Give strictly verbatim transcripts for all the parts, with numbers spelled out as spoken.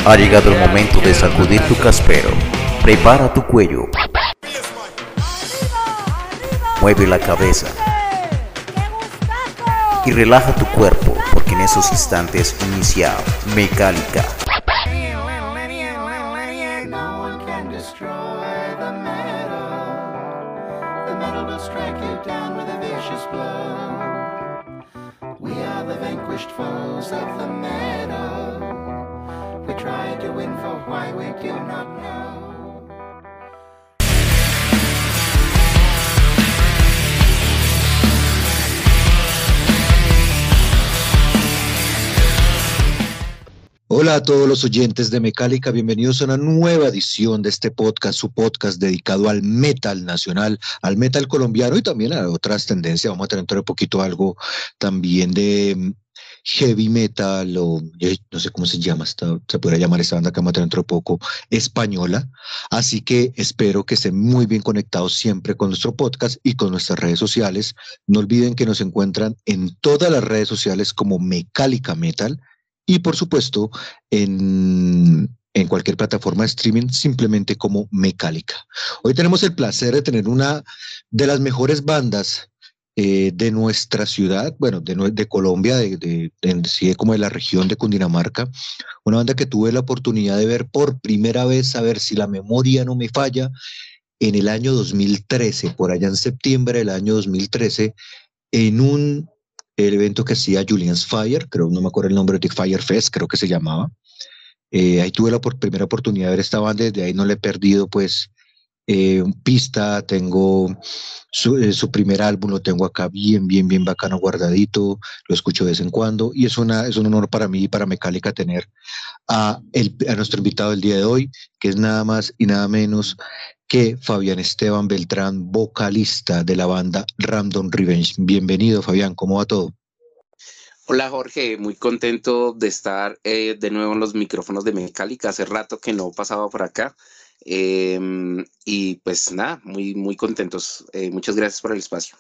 Ha llegado el momento de sacudir tu caspero. Prepara tu cuello. Mueve la cabeza. Y relaja tu cuerpo, porque en esos instantes inicia Mecálica. Hola a todos los oyentes de Mecálica, bienvenidos a una nueva edición de este podcast, su podcast dedicado al metal nacional, al metal colombiano y también a otras tendencias. Vamos a tener dentro de poquito algo también de heavy metal o no sé cómo se llama, esta, se podría llamar esta banda que vamos a tener dentro de poco, española. Así que espero que estén muy bien conectados siempre con nuestro podcast y con nuestras redes sociales. No olviden que nos encuentran en todas las redes sociales como Mecálica Metal. Y por supuesto, en, en cualquier plataforma de streaming, simplemente como Mecálica. Hoy tenemos el placer de tener una de las mejores bandas eh, de nuestra ciudad, bueno, de, de Colombia, de, de, de, sí, como de la región de Cundinamarca. Una banda que tuve la oportunidad de ver por primera vez, a ver si la memoria no me falla, en el año dos mil trece, por allá en septiembre del año dos mil trece, en un el evento que hacía Julian's Fire, creo, no me acuerdo el nombre de Fire Fest, creo que se llamaba. Eh, ahí tuve la por, primera oportunidad de ver esta banda, desde ahí no le he perdido, pues, eh, pista, tengo su, eh, su primer álbum, lo tengo acá bien, bien, bien bacano, guardadito, lo escucho de vez en cuando, y es, una, es un honor para mí y para Mecálica tener a, el, a nuestro invitado del día de hoy, que es nada más y nada menos que Fabián Esteban Beltrán, vocalista de la banda Random Revenge. Bienvenido, Fabián, ¿cómo va todo? Hola Jorge, muy contento de estar eh, de nuevo en los micrófonos de Mecálica. Hace rato que no pasaba por acá eh, y pues nada, muy, muy contentos. Eh, muchas gracias por el espacio.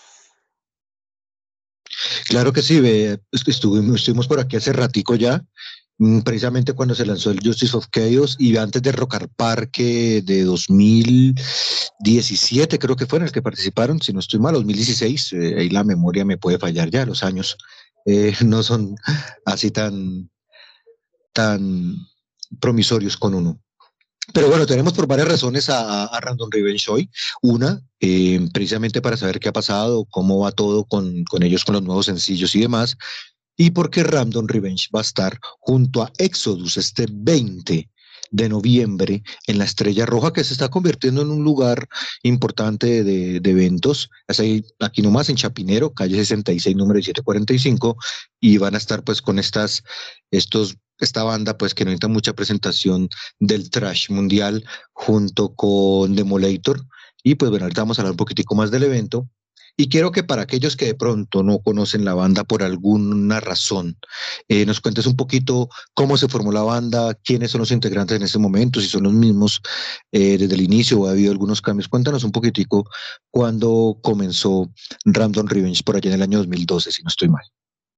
Claro que sí, ve, estuvimos, estuvimos por aquí hace ratico ya, precisamente cuando se lanzó el Justice of Chaos y antes de Rock al Parque de dos mil diecisiete, creo que fue en el que participaron, si no estoy mal, dos mil dieciséis, eh, ahí la memoria me puede fallar ya, los años eh, no son así tan, tan promisorios con uno. Pero bueno, tenemos por varias razones a, a Random Revenge hoy. Una, eh, precisamente para saber qué ha pasado, cómo va todo con, con ellos, con los nuevos sencillos y demás. Y porque Random Revenge va a estar junto a Exodus este veinte de noviembre en la Estrella Roja, que se está convirtiendo en un lugar importante de, de eventos. Es ahí, aquí nomás en Chapinero, calle sesenta y seis, número diecisiete cuarenta y cinco, y van a estar pues con estas, estos, esta banda pues que no necesita mucha presentación del thrash mundial junto con Demolator. Y pues bueno, ahorita vamos a hablar un poquitico más del evento. Y quiero que para aquellos que de pronto no conocen la banda por alguna razón, eh, nos cuentes un poquito cómo se formó la banda, quiénes son los integrantes en ese momento, si son los mismos eh, desde el inicio o ha habido algunos cambios. Cuéntanos un poquitico cuándo comenzó Random Revenge por allá en el año dos mil doce, si no estoy mal.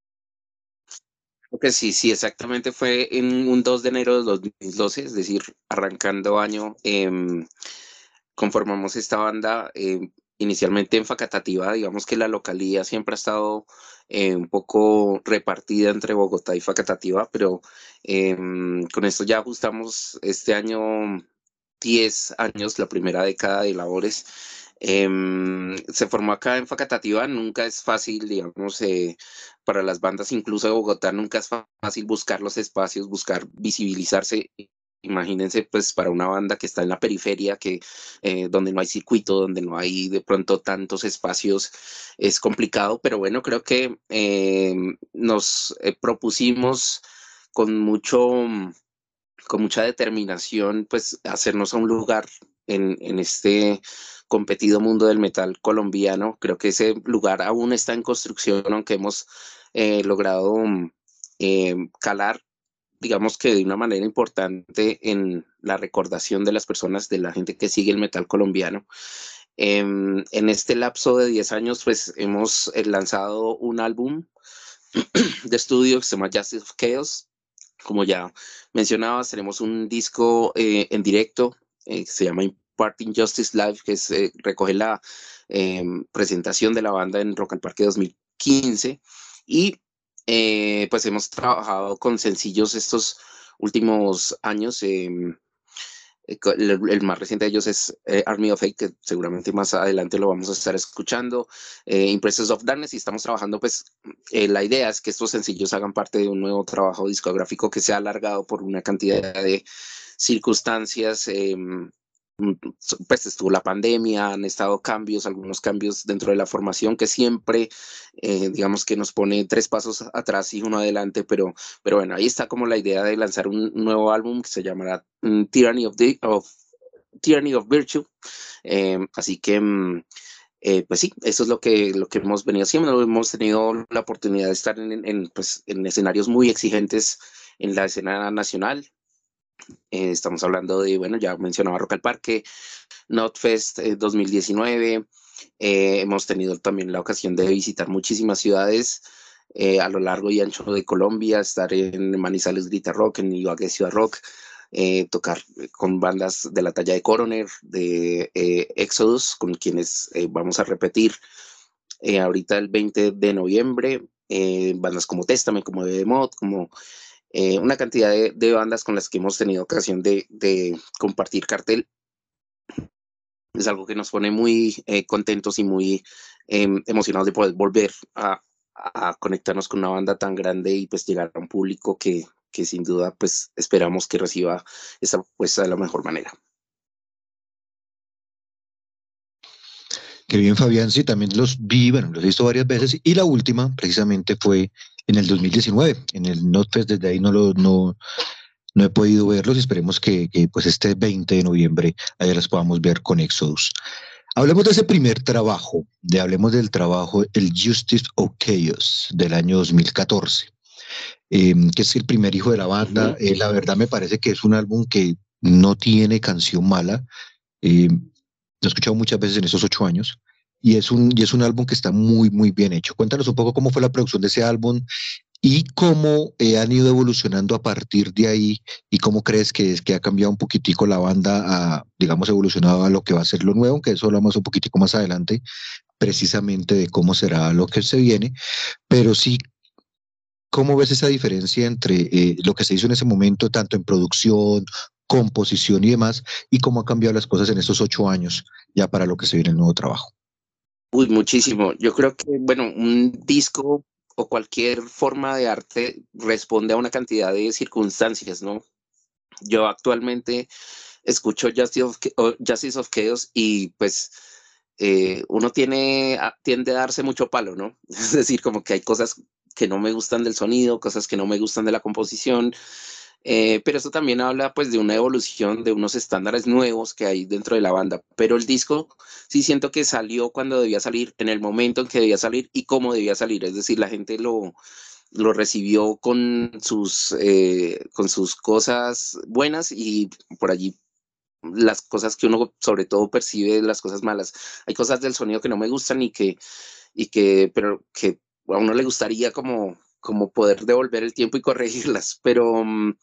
Creo sí, sí, exactamente fue en un dos de enero de dos mil doce, es decir, arrancando año, eh, conformamos esta banda. Eh, inicialmente en Facatativá, digamos que la localidad siempre ha estado eh, un poco repartida entre Bogotá y Facatativá, pero eh, con esto ya ajustamos este año diez años, la primera década de labores. Eh, se formó acá en Facatativá, nunca es fácil, digamos, eh, para las bandas incluso de Bogotá, nunca es fácil buscar los espacios, buscar visibilizarse. Imagínense, pues, para una banda que está en la periferia, que eh, donde no hay circuito, donde no hay de pronto tantos espacios, es complicado, pero bueno, creo que eh, nos eh, propusimos con mucho, con mucha determinación, pues, hacernos a un lugar en, en este competido mundo del metal colombiano. Creo que ese lugar aún está en construcción, aunque hemos eh, logrado eh, calar, digamos que de una manera importante en la recordación de las personas, de la gente que sigue el metal colombiano. Eh, en este lapso de diez años, pues hemos eh, lanzado un álbum de estudio que se llama Justice of Chaos, Como ya mencionabas, tenemos un disco eh, en directo eh, que se llama Imparting Justice Live, que es, eh, recoge la eh, presentación de la banda en Rock al Parque dos mil quince. Y eh, pues hemos trabajado con sencillos estos últimos años. Eh, el, el, más reciente de ellos es eh, Army of Hate, que seguramente más adelante lo vamos a estar escuchando, eh, Impressions of Darkness, y estamos trabajando, pues, eh, la idea es que estos sencillos hagan parte de un nuevo trabajo discográfico que se ha alargado por una cantidad de circunstancias. Eh, pues estuvo la pandemia, han estado cambios, algunos cambios dentro de la formación que siempre, eh, digamos que nos pone tres pasos atrás y uno adelante, pero, pero bueno, ahí está como la idea de lanzar un nuevo álbum que se llamará um, Tyranny of, the, of, Tyranny of Virtue. Eh, así que, um, eh, pues sí, eso es lo que, lo que hemos venido haciendo. Hemos tenido la oportunidad de estar en, en, pues, en escenarios muy exigentes en la escena nacional. Eh, estamos hablando de, bueno, ya mencionaba Rock al Parque, Notfest eh, dos mil diecinueve. Eh, hemos tenido también la ocasión de visitar muchísimas ciudades eh, a lo largo y ancho de Colombia, estar en Manizales Grita Rock, en Ibagué Ciudad Rock, eh, tocar con bandas de la talla de Coroner, de eh, Exodus, con quienes eh, vamos a repetir eh, ahorita el veinte de noviembre, eh, bandas como Testament, como Behemoth, como eh, una cantidad de, de bandas con las que hemos tenido ocasión de, de compartir cartel. Es algo que nos pone muy eh, contentos y muy eh, emocionados de poder volver a, a, conectarnos con una banda tan grande y pues llegar a un público que, que sin duda pues esperamos que reciba esta propuesta de la mejor manera. Qué bien, Fabián, sí, también los vi, bueno, los he visto varias veces, y la última precisamente fue en el dos mil diecinueve, en el Notfest. Desde ahí no, lo, no, no he podido verlos, y esperemos que, que pues este veinte de noviembre allá las podamos ver con Exodus. Hablemos de ese primer trabajo, de, hablemos del trabajo, el Justice of Chaos, del año dos mil catorce, eh, que es el primer hijo de la banda. Uh-huh. Eh, la verdad me parece que es un álbum que no tiene canción mala. Eh, lo he escuchado muchas veces en esos ocho años, y es un, y es un álbum que está muy, muy bien hecho. Cuéntanos un poco cómo fue la producción de ese álbum y cómo eh, han ido evolucionando a partir de ahí, y cómo crees que es que ha cambiado un poquitico la banda, a, digamos, evolucionado a lo que va a ser lo nuevo, que eso hablamos un poquitico más adelante, precisamente de cómo será lo que se viene. Pero sí, ¿cómo ves esa diferencia entre eh, lo que se hizo en ese momento, tanto en producción, composición y demás, y cómo han cambiado las cosas en estos ocho años ya para lo que se viene el nuevo trabajo? Uy, muchísimo. Yo creo que, bueno, un disco o cualquier forma de arte responde a una cantidad de circunstancias, ¿no? Yo actualmente escucho Justice of, Justice of Chaos y pues eh, uno tiene, tiende a darse mucho palo, ¿no? Es decir, como que hay cosas que no me gustan del sonido, cosas que no me gustan de la composición, eh, pero eso también habla pues de una evolución, de unos estándares nuevos que hay dentro de la banda. Pero el disco sí siento que salió cuando debía salir, en el momento en que debía salir y cómo debía salir, es decir, la gente lo, lo recibió con sus, eh, con sus cosas buenas y por allí las cosas que uno sobre todo percibe, las cosas malas. Hay cosas del sonido que no me gustan y que, y que pero que a uno le gustaría como, como poder devolver el tiempo y corregirlas, pero um,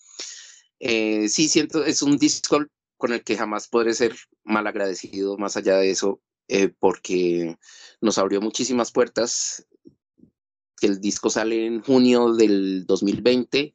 eh, sí siento, es un disco con el que jamás podré ser mal agradecido, más allá de eso, eh, porque nos abrió muchísimas puertas. Que el disco sale en junio del dos mil veinte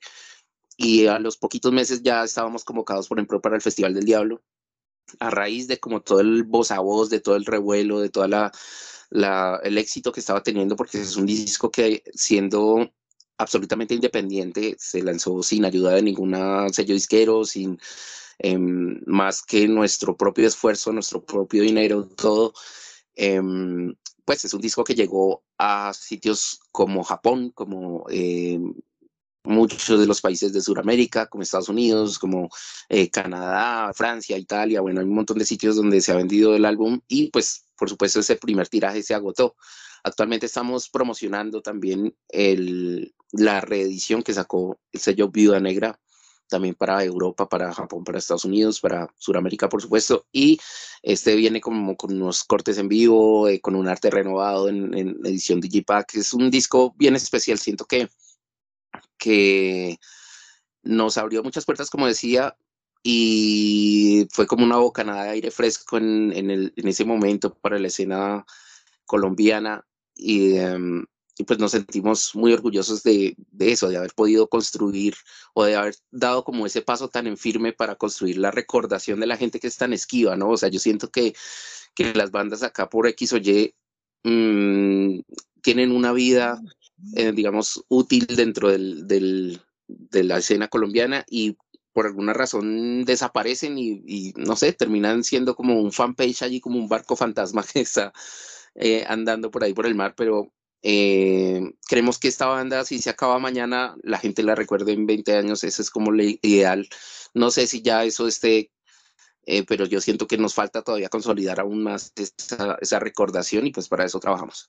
y a los poquitos meses ya estábamos convocados, por ejemplo, para el Festival del Diablo, a raíz de como todo el voz a voz, de todo el revuelo, de toda la, la el éxito que estaba teniendo, porque es un disco que, siendo absolutamente independiente, se lanzó sin ayuda de ninguna sello disquero, sin eh, más que nuestro propio esfuerzo, nuestro propio dinero, todo. Eh, pues es un disco que llegó a sitios como Japón, como eh, muchos de los países de Sudamérica, como Estados Unidos, como eh, Canadá, Francia, Italia. Bueno, hay un montón de sitios donde se ha vendido el álbum y pues por supuesto ese primer tiraje se agotó. Actualmente estamos promocionando también el, la reedición que sacó el sello Viuda Negra, también para Europa, para Japón, para Estados Unidos, para Sudamérica, por supuesto, y este viene como con unos cortes en vivo, eh, con un arte renovado en, en edición Digipack. Es un disco bien especial, siento que, que nos abrió muchas puertas, como decía, y fue como una bocanada de aire fresco en, en, el, en ese momento para la escena colombiana y, um, y pues nos sentimos muy orgullosos de, de eso, de haber podido construir o de haber dado como ese paso tan en firme para construir la recordación de la gente que es tan esquiva, ¿no? O sea, yo siento que, que las bandas acá por X o Y mmm, tienen una vida, eh, digamos, útil dentro del, del, de la escena colombiana y por alguna razón desaparecen y, y, no sé, terminan siendo como un fanpage allí, como un barco fantasma que está eh, andando por ahí por el mar, pero eh, creemos que esta banda, si se acaba mañana, la gente la recuerde en veinte años, eso es como lo ideal. No sé si ya eso esté, eh, pero yo siento que nos falta todavía consolidar aún más esa, esa recordación y pues para eso trabajamos.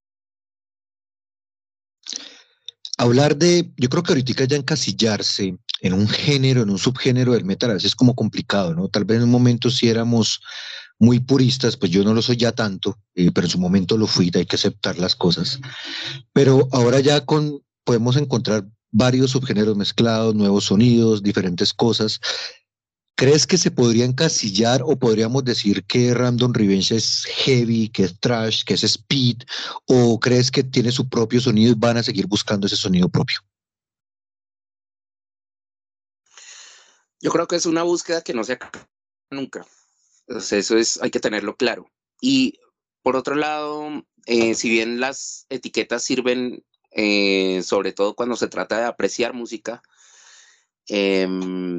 Hablar de, yo creo que ahorita ya encasillarse en un género, en un subgénero del metal, a veces es como complicado, ¿no? Tal vez en un momento sí éramos muy puristas, pues yo no lo soy ya tanto, eh, pero en su momento lo fui, hay que aceptar las cosas. Pero ahora ya con, podemos encontrar varios subgéneros mezclados, nuevos sonidos, diferentes cosas. ¿Crees que se podría encasillar o podríamos decir que Random Revenge es heavy, que es thrash, que es speed? ¿O crees que tiene su propio sonido y van a seguir buscando ese sonido propio? Yo creo que es una búsqueda que no se acaba nunca. Entonces, eso es, hay que tenerlo claro. Y por otro lado, eh, si bien las etiquetas sirven eh, sobre todo cuando se trata de apreciar música, eh,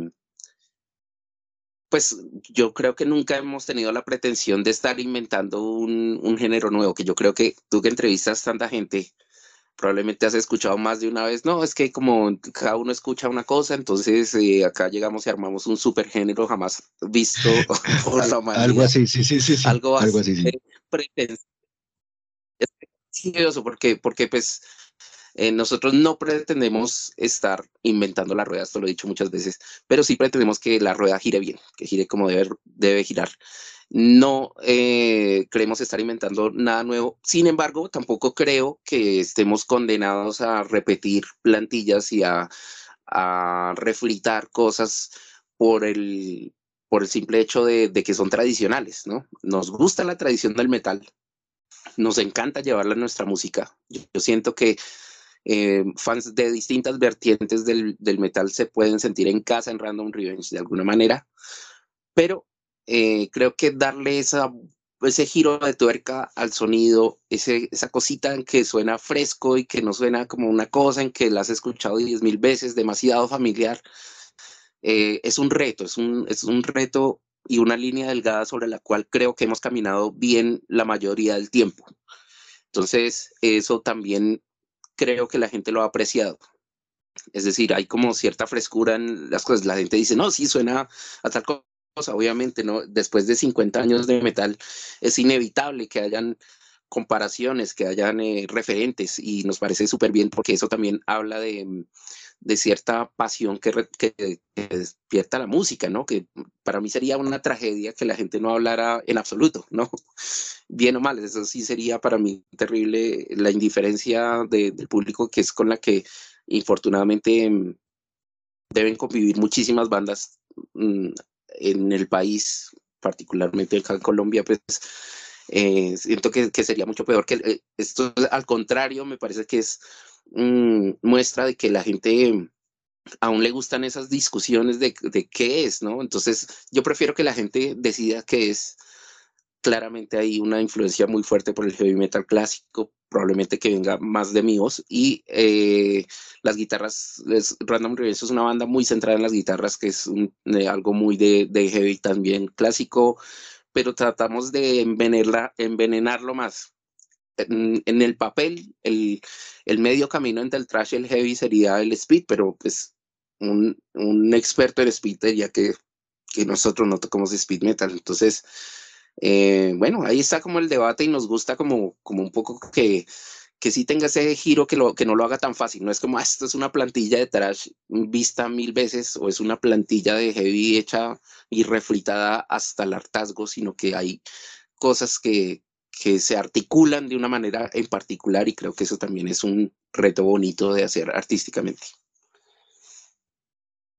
pues yo creo que nunca hemos tenido la pretensión de estar inventando un, un género nuevo, que yo creo que tú que entrevistas tanta gente, probablemente has escuchado más de una vez, no, es que como cada uno escucha una cosa, entonces eh, acá llegamos y armamos un supergénero jamás visto por Al- la algo humanidad, así, sí, sí, sí, sí, algo algo así, sí. bastante pretencioso, porque, porque pues eh, nosotros no pretendemos estar inventando la rueda, esto lo he dicho muchas veces, pero sí pretendemos que la rueda gire bien, que gire como debe, debe girar. No eh, creemos estar inventando nada nuevo. Sin embargo, tampoco creo que estemos condenados a repetir plantillas y a, a refritar cosas por el, por el simple hecho de, de que son tradicionales, ¿no? Nos gusta la tradición del metal, nos encanta llevarla a nuestra música. Yo, yo siento que eh, fans de distintas vertientes del, del, metal se pueden sentir en casa en Random Revenge de alguna manera, pero eh, creo que darle esa, ese giro de tuerca al sonido, ese, esa cosita en que suena fresco y que no suena como una cosa en que la has escuchado diez mil veces, demasiado familiar, eh, es un reto, es un, es un reto y una línea delgada sobre la cual creo que hemos caminado bien la mayoría del tiempo. Entonces, eso también creo que la gente lo ha apreciado. Es decir, hay como cierta frescura en las cosas. La gente dice, no, sí, suena a tal cosa. Obviamente, ¿no? Después de cincuenta años de metal, es inevitable que hayan comparaciones, que hayan eh, referentes y nos parece súper bien porque eso también habla de, de cierta pasión que, re, que, que, despierta la música, ¿no? Que para mí sería una tragedia que la gente no hablara en absoluto, ¿no? Bien o mal, eso sí sería para mí terrible la indiferencia de, del público que es con la que infortunadamente deben convivir muchísimas bandas mmm, en el país, particularmente acá en Colombia, pues eh, siento que, que, sería mucho peor que eh, esto, al contrario, me parece que es mmm, muestra de que la gente aún le gustan esas discusiones de, de qué es, ¿no? Entonces yo prefiero que la gente decida qué es. Claramente hay una influencia muy fuerte por el heavy metal clásico, probablemente que venga más de mi voz, y eh, las guitarras, es, Random Revenge es una banda muy centrada en las guitarras, que es un, eh, algo muy de, de heavy también clásico, pero tratamos de envenenarla, envenenarlo más. En, en el papel, el, el, medio camino entre el thrash y el heavy sería el speed, pero pues un, un experto en speed diría que, que nosotros no tocamos speed metal, entonces eh, bueno, ahí está como el debate y nos gusta como, como un poco que, que sí tenga ese giro que, lo, que no lo haga tan fácil. No es como, ah, esto es una plantilla de thrash vista mil veces o es una plantilla de heavy hecha y refritada hasta el hartazgo, sino que hay cosas que, que se articulan de una manera en particular y creo que eso también es un reto bonito de hacer artísticamente.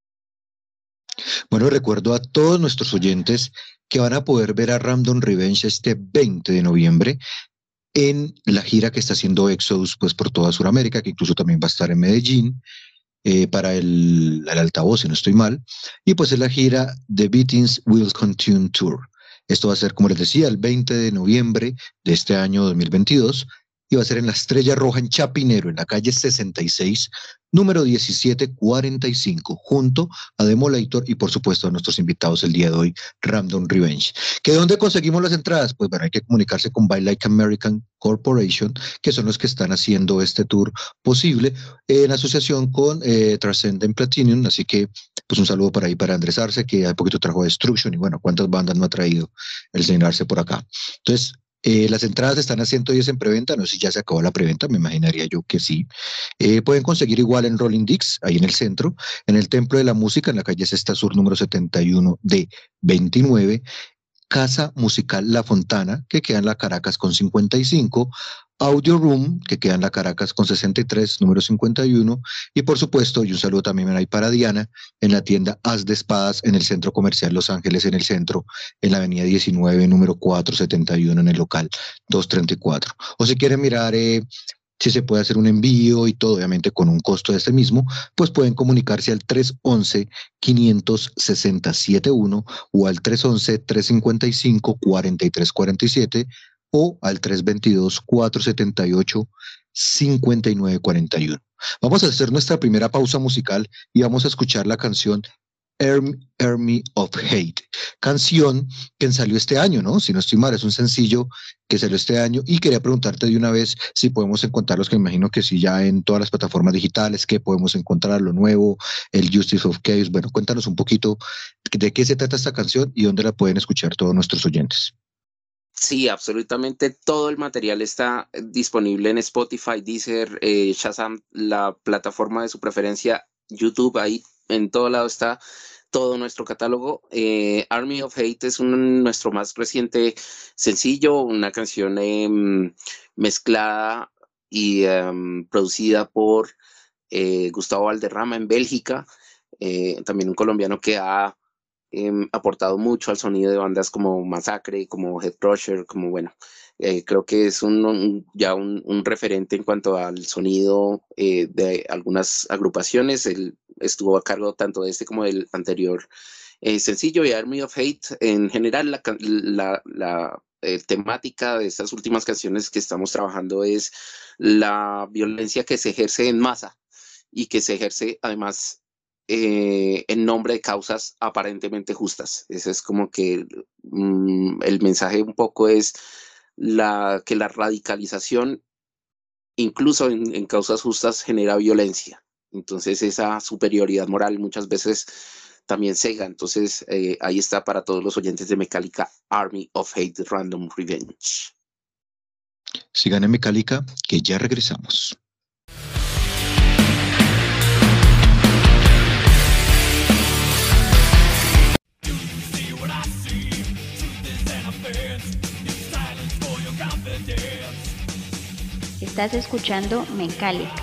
Bueno, recuerdo a todos nuestros oyentes que van a poder ver a Random Revenge este veinte de noviembre en la gira que está haciendo Exodus pues por toda Sudamérica, que incluso también va a estar en Medellín eh, para el, el altavoz, si no estoy mal, y pues es la gira The Beatings Will Continue Tour. Esto va a ser, como les decía, el veinte de noviembre de este año dos mil veintidós, y va a ser en la Estrella Roja en Chapinero, en la calle sesenta y seis, número diecisiete cuarenta y cinco, junto a Demolator y por supuesto a nuestros invitados el día de hoy, Random Revenge. ¿Que dónde conseguimos las entradas? Pues bueno, hay que comunicarse con Buy Like American Corporation, que son los que están haciendo este tour posible en asociación con eh, Transcendent Platinum, así que pues un saludo por ahí para Andrés Arce, que hace poquito trajo Destruction, y bueno, cuántas bandas no ha traído el señor Arce por acá. Entonces, Eh, las entradas están a ciento diez en preventa, no sé si ya se acabó la preventa, me imaginaría yo que sí. Eh, pueden conseguir igual en Rolling Dix, ahí en el centro, en el Templo de la Música, en la calle Sexta Sur, número setenta y uno D veintinueve, Casa Musical La Fontana, que queda en la Caracas con cincuenta y cinco, Audio Room, que queda en la Caracas con sesenta y tres, número cincuenta y uno, y por supuesto, y un saludo también ahí para Diana, en la tienda As de Espadas, en el Centro Comercial Los Ángeles, en el centro, en la avenida diecinueve, número cuatrocientos setenta y uno, en el local doscientos treinta y cuatro. O si quieren mirar eh, si se puede hacer un envío y todo, obviamente con un costo de este mismo, pues pueden comunicarse al tres once, quinientos sesenta, setenta y uno o al tres once, trescientos cincuenta y cinco, cuarenta y tres cuarenta y siete o al tres veintidós, cuatrocientos setenta y ocho, cincuenta y nueve cuarenta y uno. Vamos a hacer nuestra primera pausa musical y vamos a escuchar la canción Army of Hate, canción que salió este año, ¿no? Si no estoy mal, es un sencillo que salió este año, y quería preguntarte de una vez si podemos encontrarlos, que me imagino que sí, ya en todas las plataformas digitales, que podemos encontrar lo nuevo, el Justice of Chaos. Bueno, cuéntanos un poquito de qué se trata esta canción y dónde la pueden escuchar todos nuestros oyentes. Sí, absolutamente todo el material está disponible en Spotify, Deezer, eh, Shazam, la plataforma de su preferencia, YouTube, ahí en todo lado está todo nuestro catálogo. eh, Army of Hate es un, nuestro más reciente sencillo, una canción eh, mezclada y eh, producida por eh, Gustavo Valderrama en Bélgica, eh, también un colombiano que ha eh, aportado mucho al sonido de bandas como Masacre, como Head Crusher, como bueno, eh, creo que es un, un, ya un, un referente en cuanto al sonido eh, de algunas agrupaciones. Él estuvo a cargo tanto de este como del anterior eh, sencillo, y Army of Hate. En general, la, la, la eh, temática de estas últimas canciones que estamos trabajando es la violencia que se ejerce en masa y que se ejerce además Eh, en nombre de causas aparentemente justas. Ese es como que mm, el mensaje un poco es la, que la radicalización, incluso en, en causas justas, genera violencia. Entonces esa superioridad moral muchas veces también cega. Entonces eh, ahí está para todos los oyentes de Metallica, Army of Hate, Random Revenge. Sigan en Metallica, que ya regresamos. Estás escuchando Metallica.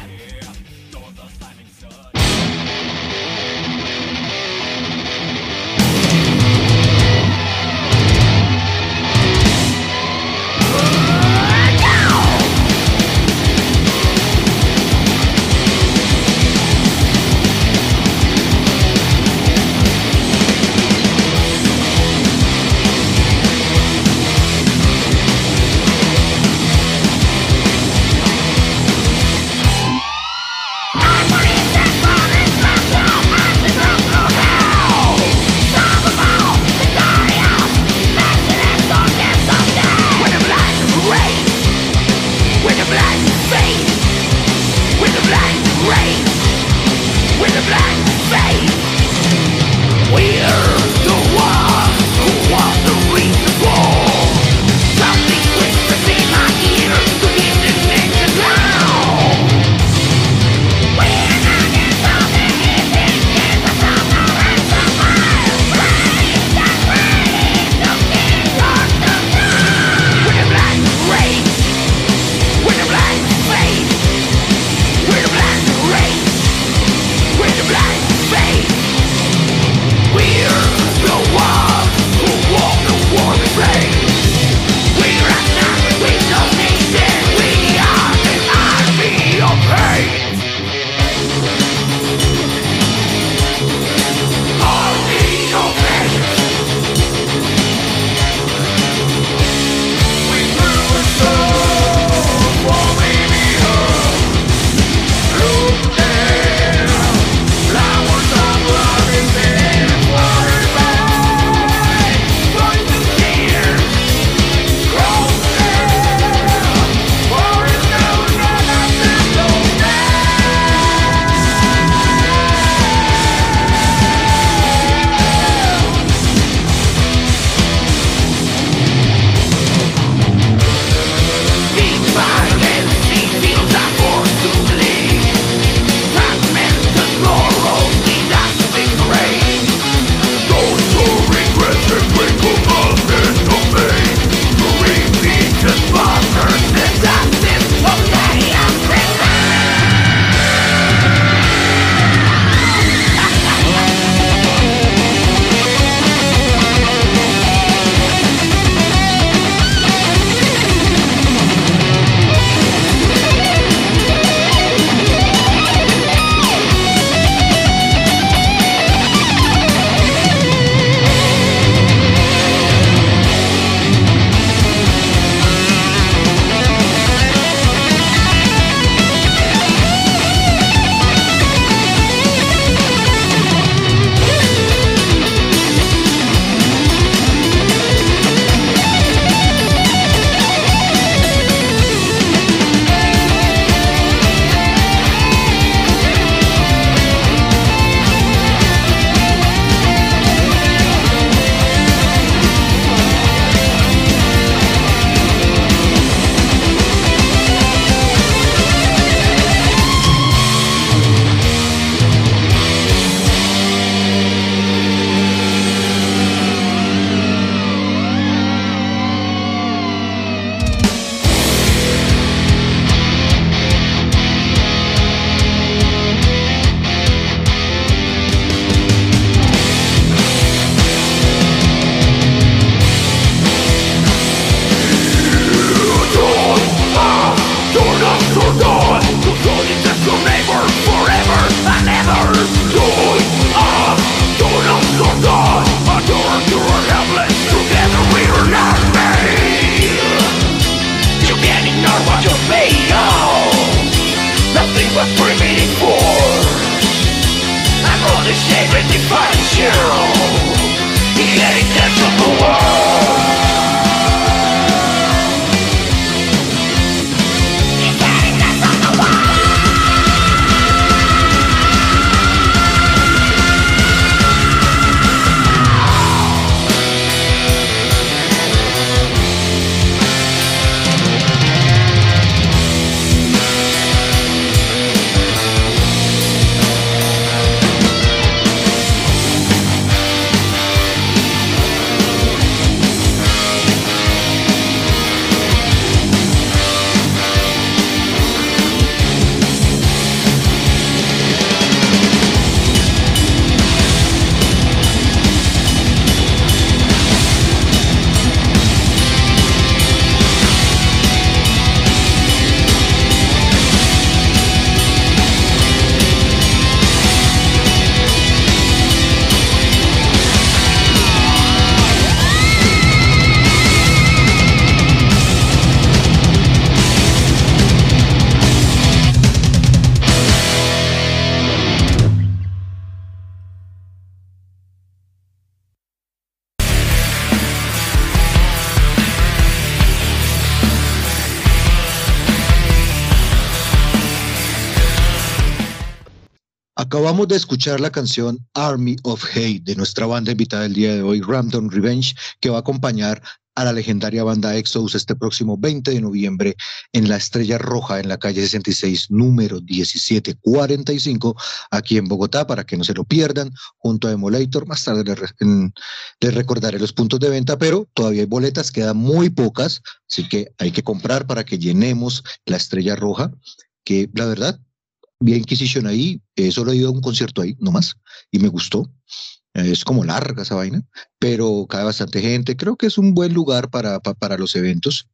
Acabamos de escuchar la canción Army of Hate de nuestra banda invitada del día de hoy, Ramdon Revenge, que va a acompañar a la legendaria banda Exodus este próximo veinte de noviembre en la Estrella Roja, en la calle sesenta y seis, número diecisiete cuarenta y cinco, aquí en Bogotá, para que no se lo pierdan, junto a Emulator. Más tarde les, en, les recordaré los puntos de venta, pero todavía hay boletas, quedan muy pocas, así que hay que comprar para que llenemos la Estrella Roja, que la verdad, vi a Inquisition ahí, eh, solo he ido a un concierto ahí, nomás, y me gustó. Eh, es como larga esa vaina, pero cae bastante gente. Creo que es un buen lugar para, para, para los eventos.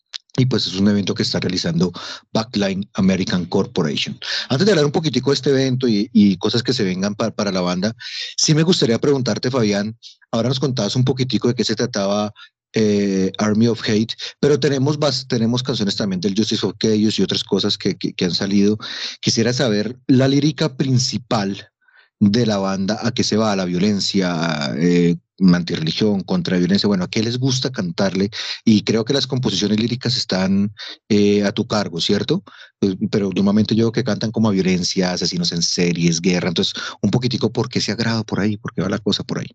Y pues es un evento que está realizando Backline American Corporation. Antes de hablar un poquitico de este evento y, y cosas que se vengan para, para la banda, sí me gustaría preguntarte, Fabián, ahora nos contabas un poquitico de qué se trataba eh, Army of Hate, pero tenemos, tenemos canciones también del Justice of Chaos y otras cosas que, que, que han salido. Quisiera saber la lírica principal de la banda, a qué se va, a la violencia, eh, antirreligión, contra violencia, bueno, a qué les gusta cantarle, y creo que las composiciones líricas están eh, a tu cargo, ¿cierto? Pues, pero normalmente yo veo que cantan como a violencia, asesinos en series, guerra, entonces un poquitico por qué se agrada por ahí, por qué va la cosa por ahí.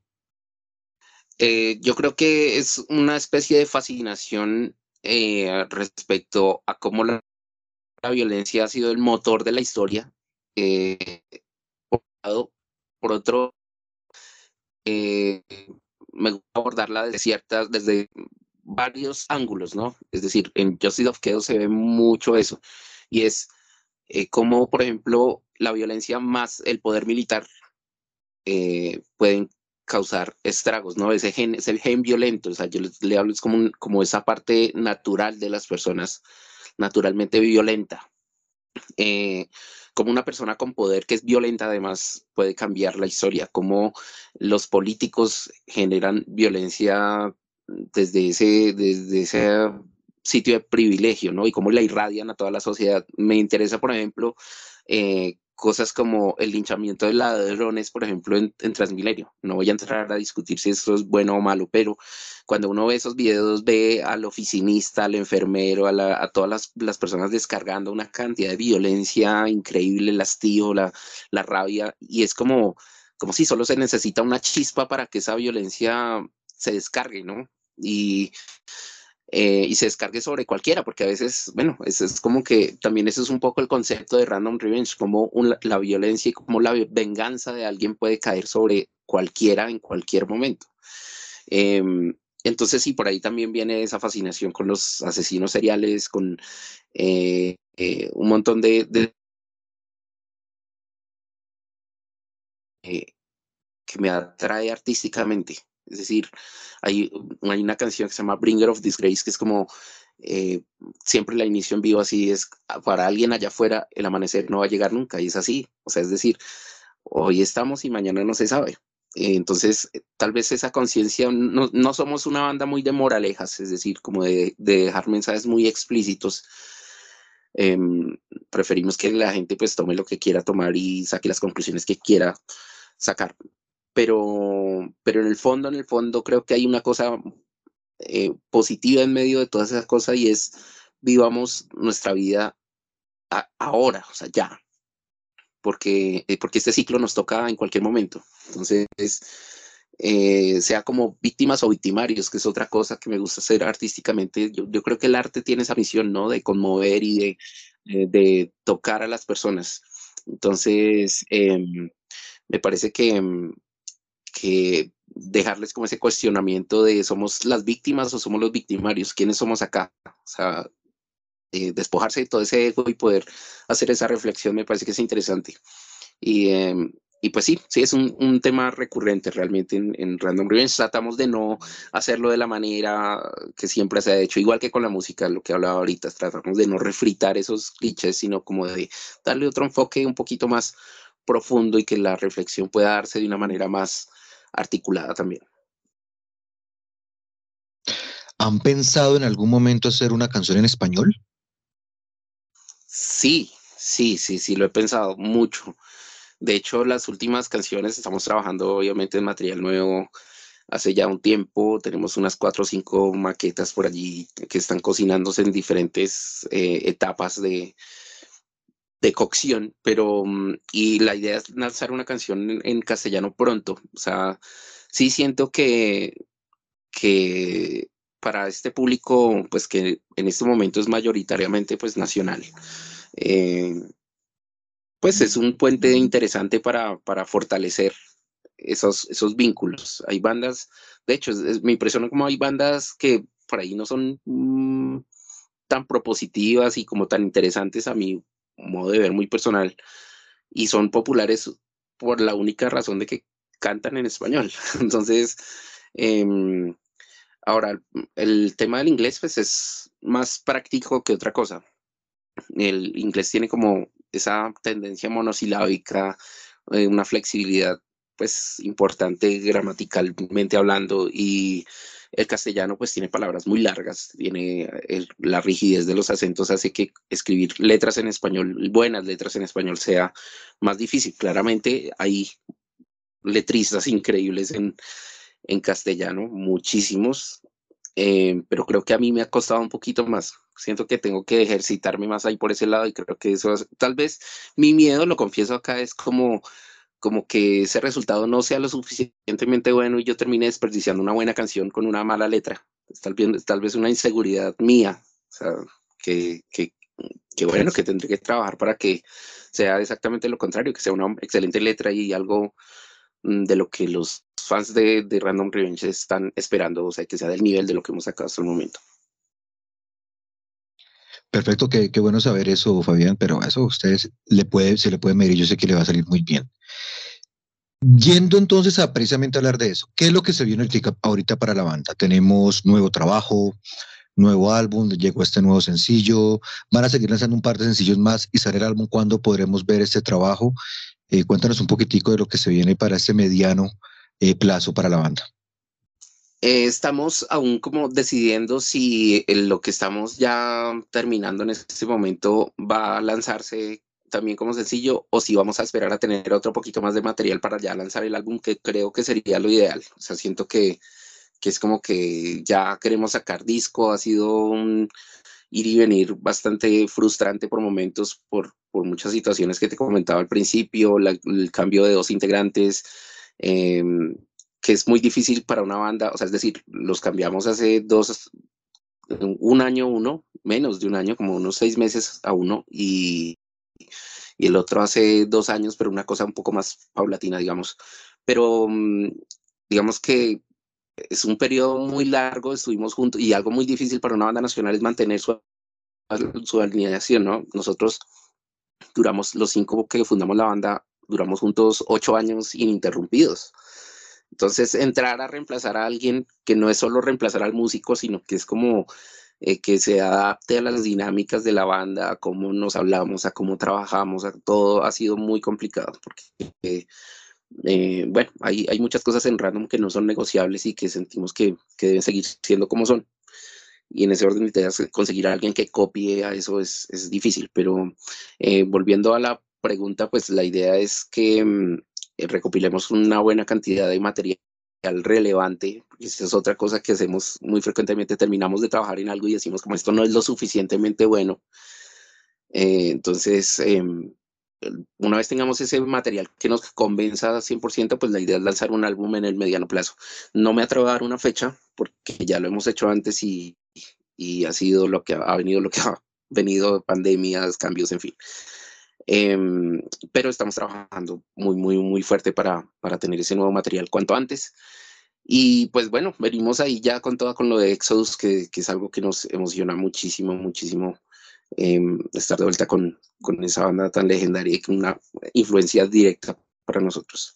Eh, yo creo que es una especie de fascinación eh, respecto a cómo la, la violencia ha sido el motor de la historia. Eh, por, por otro, eh, me gusta abordarla desde ciertas, desde varios ángulos, ¿no? Es decir, en Justice of Chaos se ve mucho eso, y es eh, cómo, por ejemplo, la violencia más el poder militar eh, pueden causar estragos, ¿no? Ese gen, es el gen violento, o sea, yo le, le hablo es como, un, como esa parte natural de las personas, naturalmente violenta. Eh, como una persona con poder que es violenta además puede cambiar la historia, como los políticos generan violencia desde ese, desde ese sitio de privilegio, ¿no? Y cómo la irradian a toda la sociedad. Me interesa, por ejemplo, eh, cosas como el linchamiento de ladrones, por ejemplo, en, en Transmilenio. No voy a entrar a discutir si eso es bueno o malo, pero cuando uno ve esos videos, ve al oficinista, al enfermero, a, la, a todas las, las, personas descargando una cantidad de violencia increíble, el hastío, la, la rabia, y es como, como si solo se necesita una chispa para que esa violencia se descargue, ¿no? Y eh, y se descargue sobre cualquiera, porque a veces, bueno, eso es como que también eso es un poco el concepto de Random Revenge, como un, la violencia y como la venganza de alguien puede caer sobre cualquiera en cualquier momento. Eh, entonces, sí, por ahí también viene esa fascinación con los asesinos seriales, con eh, eh, un montón de... de eh, que me atrae artísticamente. Es decir, hay, hay una canción que se llama Bringer of Disgrace, que es como, eh, siempre la inicio en vivo así, es para alguien allá afuera, el amanecer no va a llegar nunca, y es así. O sea, es decir, hoy estamos y mañana no se sabe. Eh, entonces, eh, tal vez esa conciencia, no, no somos una banda muy de moralejas, es decir, como de, de dejar mensajes muy explícitos. Eh, preferimos que la gente pues tome lo que quiera tomar y saque las conclusiones que quiera sacar. Pero, pero en el fondo, en el fondo creo que hay una cosa eh, positiva en medio de todas esas cosas, y es vivamos nuestra vida a, ahora, o sea, ya, porque, eh, porque este ciclo nos toca en cualquier momento. Entonces, eh, sea como víctimas o victimarios, que es otra cosa que me gusta hacer artísticamente. Yo, yo creo que el arte tiene esa misión, ¿no? De conmover y de, de, de tocar a las personas. Entonces, eh, me parece que, que dejarles como ese cuestionamiento de ¿somos las víctimas o somos los victimarios? ¿Quiénes somos acá? O sea, eh, despojarse de todo ese ego y poder hacer esa reflexión me parece que es interesante. Y, eh, y pues sí, sí es un, un tema recurrente realmente en, en Random Revenge. Tratamos de no hacerlo de la manera que siempre se ha hecho, igual que con la música, lo que hablaba ahorita, tratamos de no refritar esos clichés, sino como de darle otro enfoque un poquito más profundo y que la reflexión pueda darse de una manera más articulada también. ¿Han pensado en algún momento hacer una canción en español? Sí, sí, sí, sí, lo he pensado mucho. De hecho, las últimas canciones estamos trabajando obviamente en material nuevo hace ya un tiempo. Tenemos unas cuatro o cinco maquetas por allí que están cocinándose en diferentes eh, etapas de, de cocción, pero mm, y la idea es lanzar una canción en, en castellano pronto. O sea, sí siento que, que para este público, pues que en este momento es mayoritariamente pues nacional, eh, pues es un puente interesante para, para fortalecer esos, esos vínculos. Hay bandas, de hecho, es, es, me impresiona como hay bandas que por ahí no son mmm, tan propositivas y como tan interesantes a mi modo de ver muy personal, y son populares por la única razón de que cantan en español. Entonces, eh, ahora, el tema del inglés pues es más práctico que otra cosa. El inglés tiene como esa tendencia monosilábica, eh, una flexibilidad pues importante gramaticalmente hablando, y el castellano pues tiene palabras muy largas, tiene el, la rigidez de los acentos hace que escribir letras en español, buenas letras en español, sea más difícil. Claramente hay letristas increíbles en, en castellano, muchísimos, eh, pero creo que a mí me ha costado un poquito más. Siento que tengo que ejercitarme más ahí por ese lado, y creo que eso es, tal vez mi miedo, lo confieso acá, es como, como que ese resultado no sea lo suficientemente bueno y yo termine desperdiciando una buena canción con una mala letra. Es tal vez, tal vez una inseguridad mía, o sea, que, que, que bueno, que tendré que trabajar para que sea exactamente lo contrario, que sea una excelente letra y algo mm, de lo que los fans de, de Random Revenge están esperando, o sea, que sea del nivel de lo que hemos sacado hasta el momento. Perfecto, qué, qué bueno saber eso, Fabián, pero a eso a ustedes le puede, se le puede medir, yo sé que le va a salir muy bien. Yendo entonces a precisamente hablar de eso, ¿qué es lo que se viene ahorita ahorita para la banda? Tenemos nuevo trabajo, nuevo álbum, llegó este nuevo sencillo, van a seguir lanzando un par de sencillos más y sale el álbum. ¿Cuándo podremos ver este trabajo? Eh, cuéntanos un poquitico de lo que se viene para este mediano eh, plazo para la banda. Eh, estamos aún como decidiendo si eh, lo que estamos ya terminando en este momento va a lanzarse también como sencillo o si vamos a esperar a tener otro poquito más de material para ya lanzar el álbum, que creo que sería lo ideal. O sea, siento que, que es como que ya queremos sacar disco, ha sido un ir y venir bastante frustrante por momentos por, por muchas situaciones que te comentaba al principio, la, el cambio de dos integrantes. Eh, que es muy difícil para una banda, o sea, es decir, los cambiamos hace dos, un año uno, menos de un año, como unos seis meses a uno, y, y el otro hace dos años, pero una cosa un poco más paulatina, digamos. Pero mm, digamos que es un periodo muy largo, estuvimos juntos, y algo muy difícil para una banda nacional es mantener su, su alineación, ¿no? Nosotros duramos, los cinco que fundamos la banda, duramos juntos ocho años ininterrumpidos. Entonces, entrar a reemplazar a alguien que no es solo reemplazar al músico, sino que es como eh, que se adapte a las dinámicas de la banda, a cómo nos hablamos, a cómo trabajamos, a todo, ha sido muy complicado, porque, eh, eh, bueno, hay, hay muchas cosas en Random que no son negociables y que sentimos que, que deben seguir siendo como son. Y en ese orden de ideas, conseguir a alguien que copie a eso es, es difícil, pero eh, volviendo a la pregunta, pues la idea es que mm, eh, recopilemos una buena cantidad de material relevante, porque esa es otra cosa que hacemos muy frecuentemente, terminamos de trabajar en algo y decimos como esto no es lo suficientemente bueno. Eh, entonces, eh, una vez tengamos ese material que nos convenza cien por ciento, pues la idea es lanzar un álbum en el mediano plazo. No me atrevo a dar una fecha porque ya lo hemos hecho antes y, y ha sido lo que ha, ha venido, lo que ha venido, pandemias, cambios, en fin. Eh, pero estamos trabajando muy, muy, muy fuerte para, para tener ese nuevo material cuanto antes. Y pues bueno, venimos ahí ya con todo con lo de Exodus, que, que es algo que nos emociona muchísimo, muchísimo eh, estar de vuelta con, con esa banda tan legendaria y con una influencia directa para nosotros.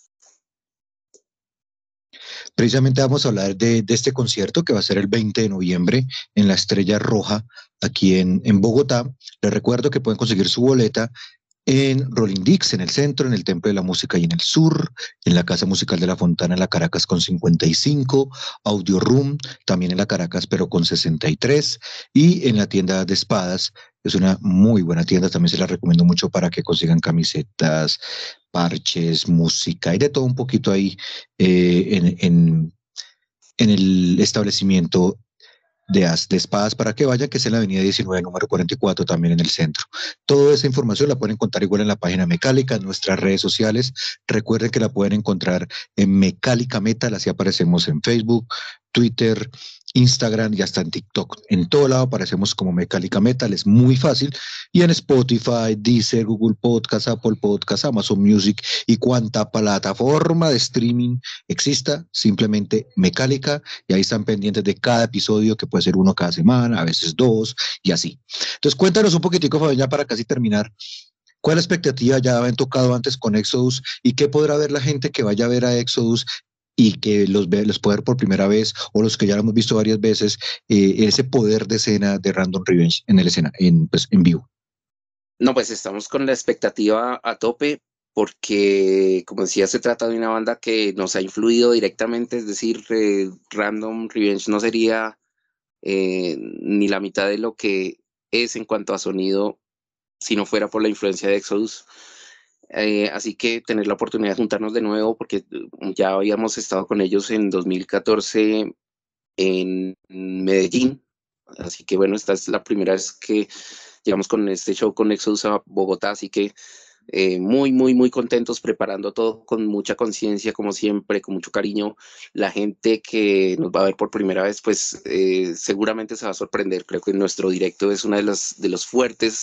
Precisamente vamos a hablar de, de este concierto que va a ser el veinte de noviembre en la Estrella Roja, aquí en, en Bogotá. Les recuerdo que pueden conseguir su boleta en Rolling Dix, en el centro, en el Templo de la Música y en el sur, en la Casa Musical de la Fontana en la Caracas con cincuenta y cinco, Audio Room también en la Caracas pero con sesenta y tres, y en la tienda de espadas, es una muy buena tienda, también se la recomiendo mucho para que consigan camisetas, parches, música y de todo un poquito ahí eh, en, en, en el establecimiento de, as, de espadas para que vayan, que es en la avenida diecinueve, número cuarenta y cuatro, también en el centro. Toda esa información la pueden encontrar igual en la página Mecálica, en nuestras redes sociales. Recuerden que la pueden encontrar en Mecálica Metal, así aparecemos en Facebook, Twitter, Instagram y hasta en TikTok. En todo lado aparecemos como Mecálica Metal, es muy fácil. Y en Spotify, Deezer, Google Podcast, Apple Podcast, Amazon Music y cuanta plataforma de streaming exista, simplemente Mecálica, y ahí están pendientes de cada episodio, que puede ser uno cada semana, a veces dos, y así. Entonces cuéntanos un poquitico, Fabián, ya para casi terminar, ¿cuál es la expectativa? Ya habían tocado antes con Exodus, ¿y qué podrá ver la gente que vaya a ver a Exodus y que los ve, los puede ver por primera vez, o los que ya lo hemos visto varias veces, eh, ese poder de escena de Random Revenge en el escena, en, pues, en vivo? No, pues estamos con la expectativa a tope porque, como decía, se trata de una banda que nos ha influido directamente, es decir, eh, Random Revenge no sería eh, ni la mitad de lo que es en cuanto a sonido si no fuera por la influencia de Exodus. Eh, así que tener la oportunidad de juntarnos de nuevo, porque ya habíamos estado con ellos en dos mil catorce en Medellín. Así que bueno, esta es la primera vez que llegamos con este show con Exodus a Bogotá, así que eh, muy, muy, muy contentos, preparando todo con mucha conciencia, como siempre, con mucho cariño. La gente que nos va a ver por primera vez, pues eh, seguramente se va a sorprender. Creo que nuestro directo es una de las de los fuertes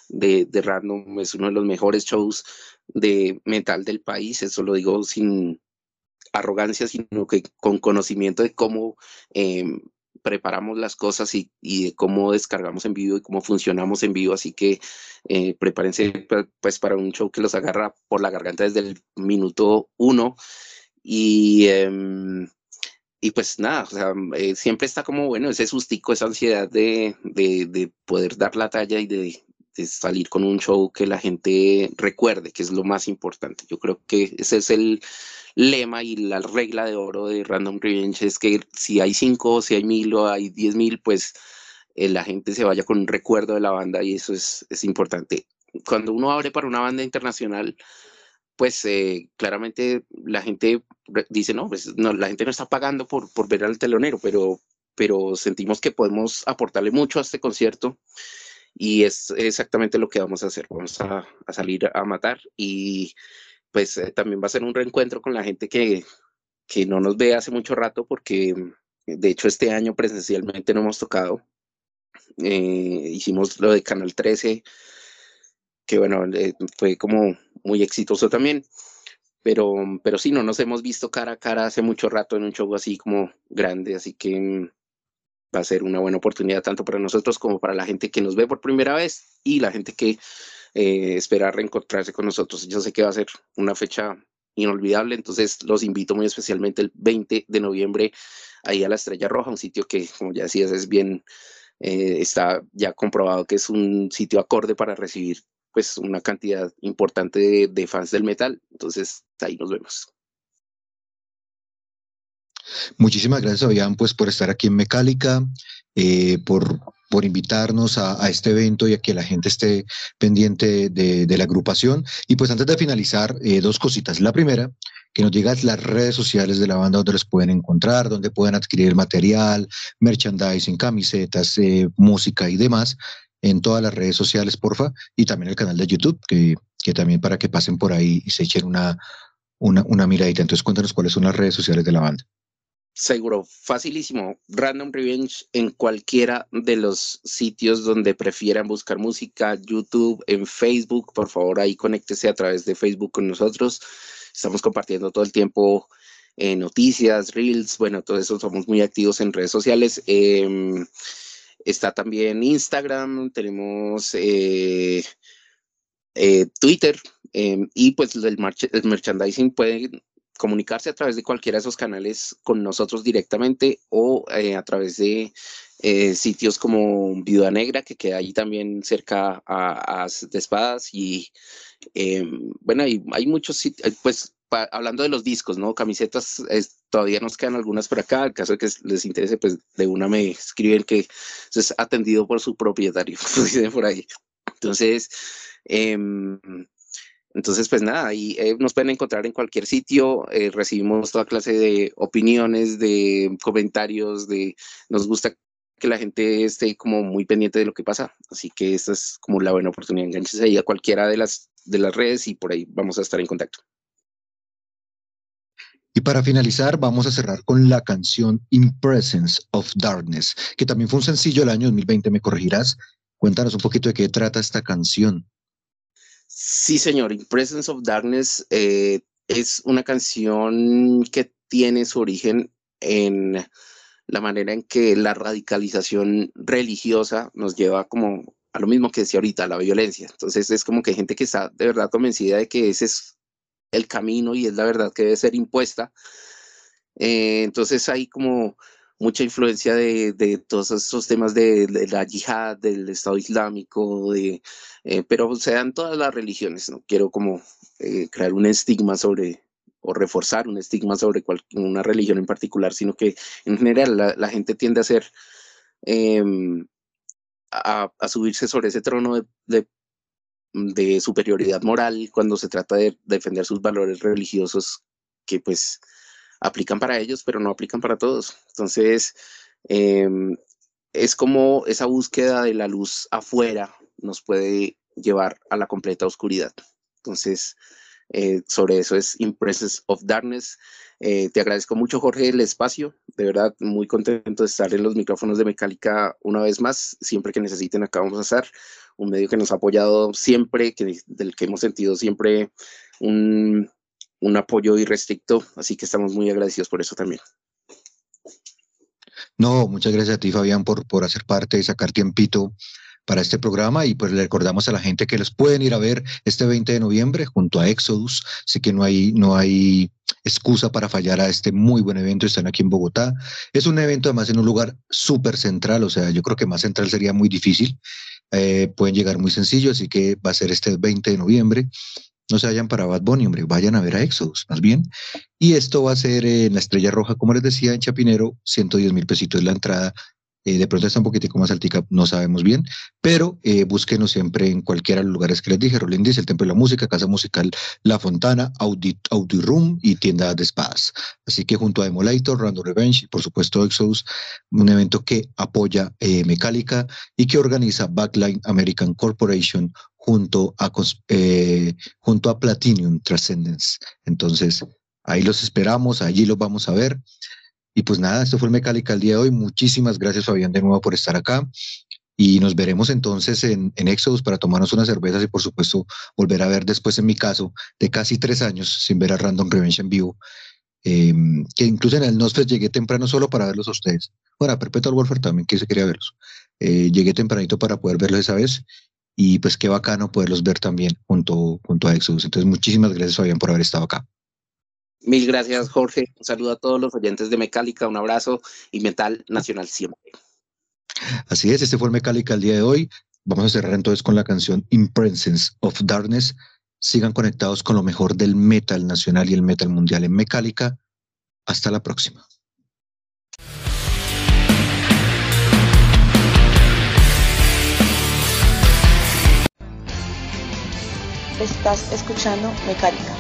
de, de Random, es uno de los mejores shows de metal del país, eso lo digo sin arrogancia, sino que con conocimiento de cómo eh, preparamos las cosas y, y de cómo descargamos en vivo y cómo funcionamos en vivo, así que eh, prepárense pues para un show que los agarra por la garganta desde el minuto uno y... Eh, Y pues nada, o sea, eh, siempre está como, bueno, ese sustico, esa ansiedad de, de, de poder dar la talla y de, de salir con un show que la gente recuerde, que es lo más importante. Yo creo que ese es el lema y la regla de oro de Random Revenge, es que si hay cinco, si hay mil o hay diez mil, pues eh, la gente se vaya con un recuerdo de la banda y eso es, es importante. Cuando uno abre para una banda internacional, pues eh, claramente la gente dice, no, pues no, la gente no está pagando por, por ver al telonero, pero, pero sentimos que podemos aportarle mucho a este concierto y es exactamente lo que vamos a hacer. Vamos a, a salir a matar y pues eh, también va a ser un reencuentro con la gente que, que no nos ve hace mucho rato porque de hecho este año presencialmente no hemos tocado. Eh, hicimos lo de Canal trece, que bueno, eh, fue como muy exitoso también. Pero, pero sí, no nos hemos visto cara a cara hace mucho rato en un show así como grande, así que mm, va a ser una buena oportunidad tanto para nosotros como para la gente que nos ve por primera vez y la gente que eh, espera reencontrarse con nosotros. Yo sé que va a ser una fecha inolvidable, entonces los invito muy especialmente el veinte de noviembre ahí a la Estrella Roja, un sitio que, como ya decías, es bien, eh, está ya comprobado que es un sitio acorde para recibir pues una cantidad importante de, de fans del metal. Entonces, ahí nos vemos. Muchísimas gracias, Fabián, pues por estar aquí en Mecálica, eh, por, por invitarnos a, a este evento y a que la gente esté pendiente de, de la agrupación. Y pues antes de finalizar, eh, dos cositas. La primera, que nos digas las redes sociales de la banda donde los pueden encontrar, donde pueden adquirir material, merchandising, camisetas, eh, música y demás, en todas las redes sociales, porfa, y también el canal de YouTube, que, que también para que pasen por ahí y se echen una, una, una miradita. Entonces cuéntanos cuáles son las redes sociales de la banda. Seguro, facilísimo. Random Revenge en cualquiera de los sitios donde prefieran buscar música, YouTube, en Facebook, por favor ahí conéctese a través de Facebook con nosotros. Estamos compartiendo todo el tiempo eh, noticias, reels, bueno, todo eso, somos muy activos en redes sociales. Eh, está también Instagram, tenemos eh, eh, Twitter eh, y pues el, march el merchandising puede comunicarse a través de cualquiera de esos canales con nosotros directamente o eh, a través de eh, sitios como Viuda Negra, que queda ahí también cerca a, a de Espadas. Y eh, bueno, hay, hay muchos sitios, pues pa, hablando de los discos, ¿no? Camisetas, es, todavía nos quedan algunas por acá. En caso de que les interese, pues de una me escriben que es atendido por su propietario, dicen por ahí. Entonces, eh, Entonces, pues nada, ahí eh, nos pueden encontrar en cualquier sitio, eh, recibimos toda clase de opiniones, de comentarios, de nos gusta que la gente esté como muy pendiente de lo que pasa, así que esta es como la buena oportunidad, enganches ahí a cualquiera de las, de las redes y por ahí vamos a estar en contacto. Y para finalizar, vamos a cerrar con la canción In Presence of Darkness, que también fue un sencillo del año dos mil veinte, me corregirás. Cuéntanos un poquito de qué trata esta canción. Sí, señor. In Presence of Darkness eh, es una canción que tiene su origen en la manera en que la radicalización religiosa nos lleva como a lo mismo que decía ahorita, la violencia. Entonces es como que hay gente que está de verdad convencida de que ese es el camino y es la verdad que debe ser impuesta. Eh, entonces hay como mucha influencia de, de todos esos temas de, de la yihad, del Estado Islámico, de, eh, pero se dan todas las religiones. No quiero como eh, crear un estigma sobre o reforzar un estigma sobre cual, una religión en particular, sino que en general la, la gente tiende a ser eh, a, a, subirse sobre ese trono de, de, de superioridad moral cuando se trata de defender sus valores religiosos que pues aplican para ellos, pero no aplican para todos. Entonces, eh, es como esa búsqueda de la luz afuera nos puede llevar a la completa oscuridad. Entonces, eh, sobre eso es In Presence of Darkness. Eh, te agradezco mucho, Jorge, el espacio. De verdad, muy contento de estar en los micrófonos de Mecálica una vez más. Siempre que necesiten, acá vamos a estar. un medio que nos ha apoyado siempre, que, del que hemos sentido siempre un, un apoyo irrestricto, así que estamos muy agradecidos por eso también. No, muchas gracias a ti, Fabián, por, por hacer parte y sacar tiempito para este programa, y pues le recordamos a la gente que los pueden ir a ver este veinte de noviembre junto a Exodus, así que no hay, no hay excusa para fallar a este muy buen evento. Están aquí en Bogotá. Es un evento además en un lugar súper central, o sea, yo creo que más central sería muy difícil. Eh, pueden llegar muy sencillo, así que va a ser este veinte de noviembre. No se vayan para Bad Bunny, hombre, vayan a ver a Exodus, más bien. Y esto va a ser eh, en la Estrella Roja, como les decía, en Chapinero, ciento diez mil pesitos la entrada. Eh, de pronto está un poquitico más altica, no sabemos bien, pero eh, búsquenos siempre en cualquiera de los lugares que les dije: Rolling Dice, el Templo de la Música, Casa Musical La Fontana, Audi, Audi Room y Tienda de Espadas. Así que junto a Emulator, Random Revenge y por supuesto Exodus, un evento que apoya eh, Metallica y que organiza Backline American Corporation junto a, eh, junto a Platinum Transcendence. Entonces, ahí los esperamos, allí los vamos a ver. Y pues nada, esto fue el Metallica el día de hoy. Muchísimas gracias, Fabián, de nuevo por estar acá. Y nos veremos entonces en, en Exodus para tomarnos unas cervezas y por supuesto volver a ver después, en mi caso, de casi tres años sin ver a Random Revenge en vivo. Eh, que incluso en el Nosfest llegué temprano solo para verlos a ustedes. Bueno, a Perpetual Warfare también, que se quería verlos. Eh, llegué tempranito para poder verlos esa vez. Y pues qué bacano poderlos ver también junto, junto a Exodus. Entonces, muchísimas gracias, Fabián, por haber estado acá. Mil gracias, Jorge. Un saludo a todos los oyentes de Metallica, un abrazo y Metal Nacional siempre. Así es, este fue el Metallica el día de hoy. Vamos a cerrar entonces con la canción In Presence of Darkness. Sigan conectados con lo mejor del metal nacional y el metal mundial en Metallica. Hasta la próxima. Estás escuchando Metallica.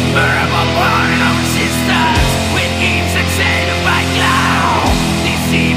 This is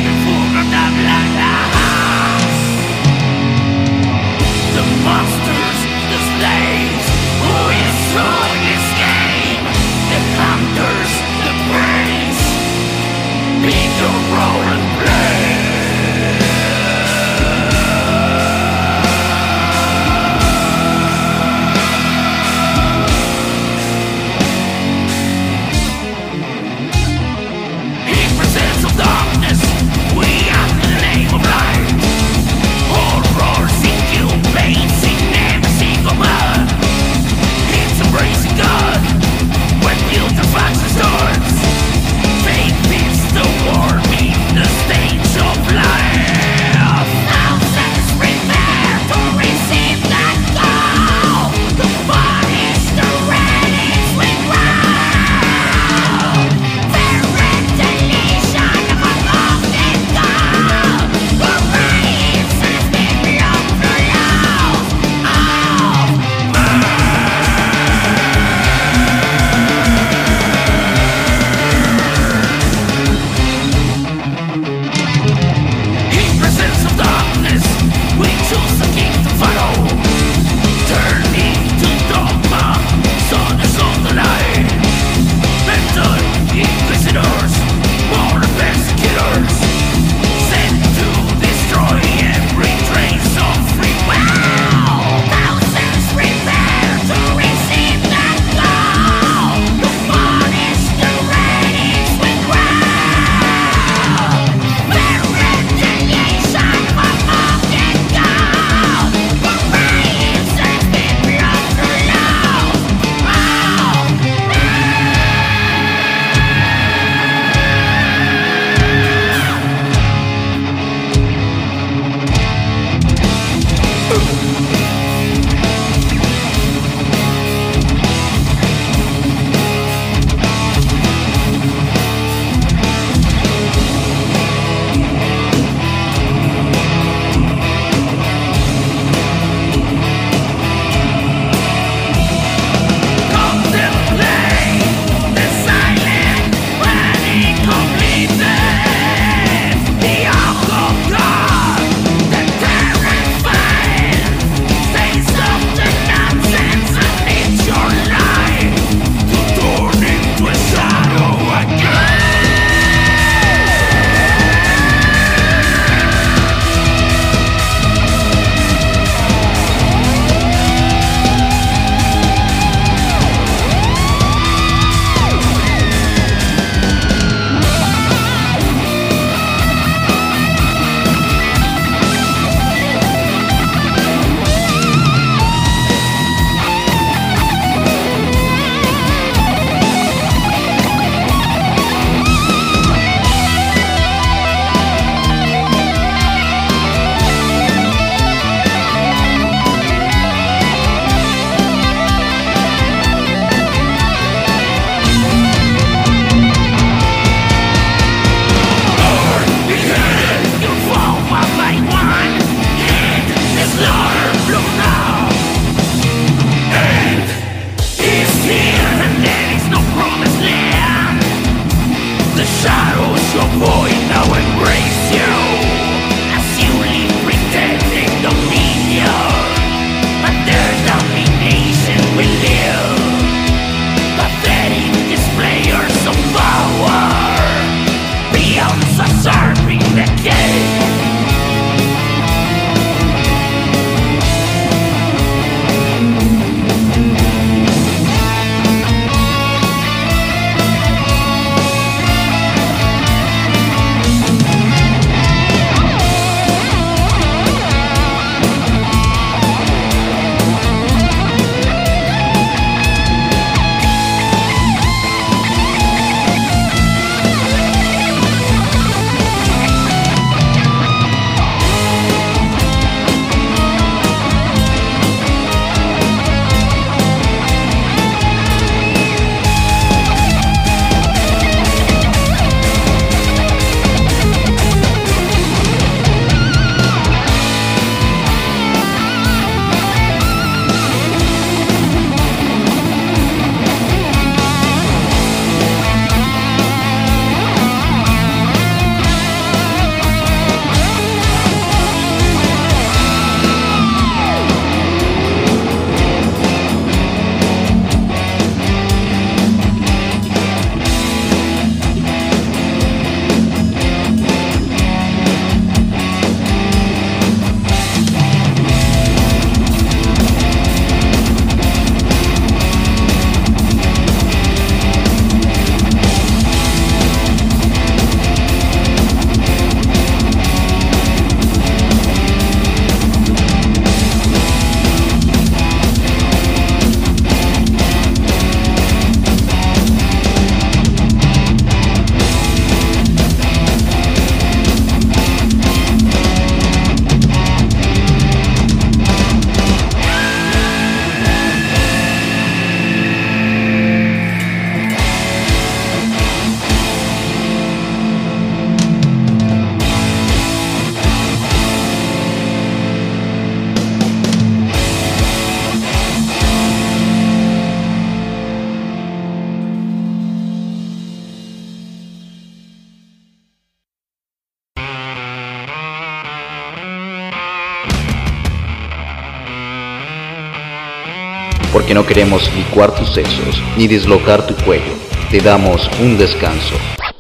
porque no queremos licuar tus sesos ni dislocar tu cuello. Te damos un descanso.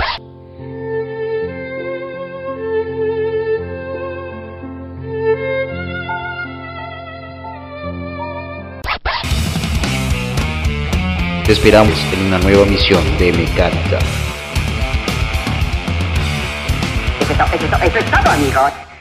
Te esperamos en una nueva misión de Mecálica. Eso, eso, eso es todo, amigos.